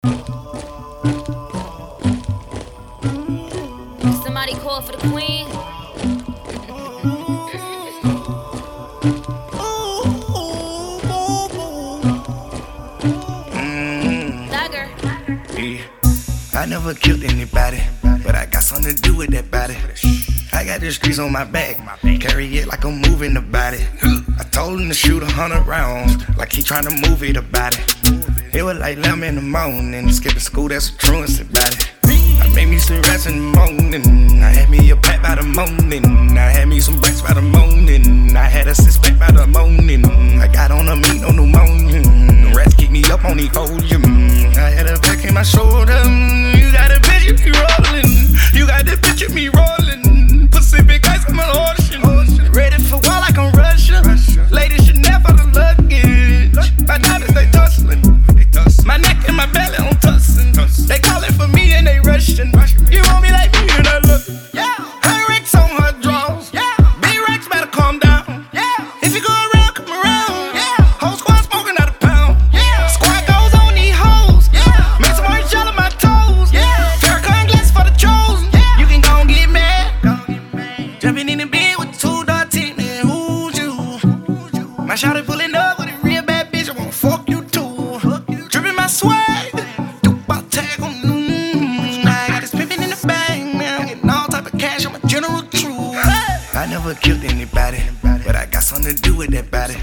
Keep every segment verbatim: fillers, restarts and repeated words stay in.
Somebody call for the queen. Dagger. Yeah. I never killed anybody, but I got something to do with that body. I got the streets on my back, carry it like I'm moving the body. I told him to shoot a hundred rounds, like he tryna move it about it. It was like eleven in the morning, skipping school, that's a truancy about it. I made me some rats in the morning, I had me a pack by the morning, I had me some bricks by the morning, I had a six pack by the morning. I got on a meat, no pneumonia, the rats keep me up on the folium. I had a back in my shoulder, you got a picture me rolling, you got the picture me rolling. Pacific ice, I'm an ocean, ready for war like I'm Russia. Ladies should never the luggage, my diamonds they tussling, my neck and my belly on tussin'. They calling for me and they rushing. You want me like me and I look. Yeah, her Rex on her drawers. Yeah, B-Rex better calm down. Yeah, if you go around, come around. Yeah, whole squad smoking out a pound. Yeah, squad goes on these hoes. Yeah, make some orange gel on my toes. Yeah, Farrakhan glass for the chosen. Yeah, you can go and get mad. Jumping in the bed with two dark teeth, man, who's you? My shawty pulling up with a real bad bitch, I wanna fuck you too. Dripping my swag, do about tag on. Mm, I got this pimpin' in the bag, man, I'm getting all type of cash, I'm a general true. I never killed anybody, but I got something to do with that body.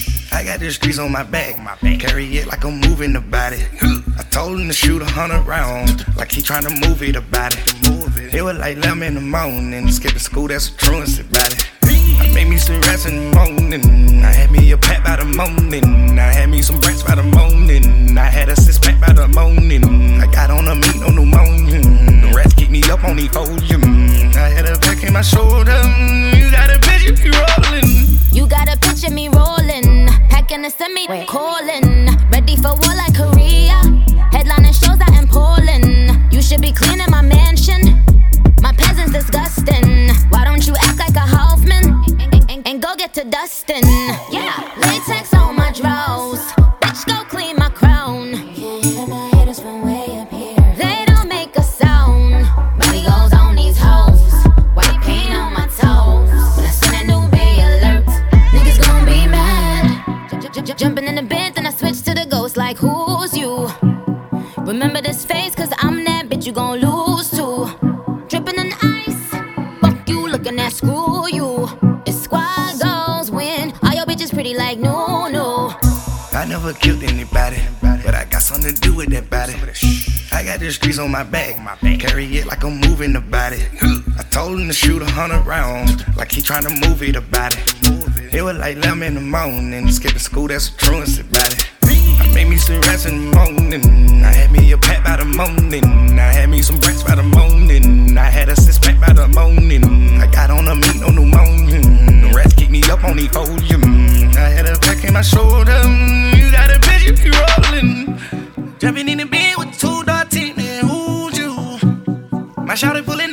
I got the streets on my back, carry it like I'm moving the body. I told him to shoot a hundred rounds, like he tryna move it about it. It was like eleven in the morning, skipping school, that's a truancy about it. I made me some rats in the morning, I had me a pack by the morning, I had me some bricks by the morning, I had a six pack by the morning. I got on a meat, no pneumonia, the rats keep me up on the folium. I had a back in my shoulder, you got a picture me rolling. You got a picture me rolling, packing a semi, calling, ready for war like Korea. Headlining shows out in Poland. You should be cleaning my mansion. My peasants disgusting. Why don't you act like a Hoffman and, and, and go get to dustin'? Yeah, latex on my drawers. Bitch, go clean my crown. Can't hear my haters from way up here. They don't make a sound. Money goes on these hoes. White paint on my toes. When I send a new be alert, niggas gon' be mad. J- j- j- Jumping in the bed, then I switch to the ghost like who's you? Remember this face, cause I'm that bitch you gon' lose to. Drippin' in ice, fuck you looking at screw you. It's squad goals win, all your bitches pretty like no, no. I never killed anybody, but I got something to do with that body. I got the streets on my back, carry it like I'm moving the body. I told him to shoot a hundred rounds, like he tryna move it about it. It was like eleven in the morning, skipping school, that's a truancy about it. I made me some rats in the morning, I had me a pack by the morning, I had me some bricks by the morning, I had a six pack by the morning. I got on a meat, no pneumonia, the rats keep me up on the folium. I had a back in my shoulder, you got a picture me rolling. Jumping in the bed with two dark teeth, man, who's you? My shawty pulling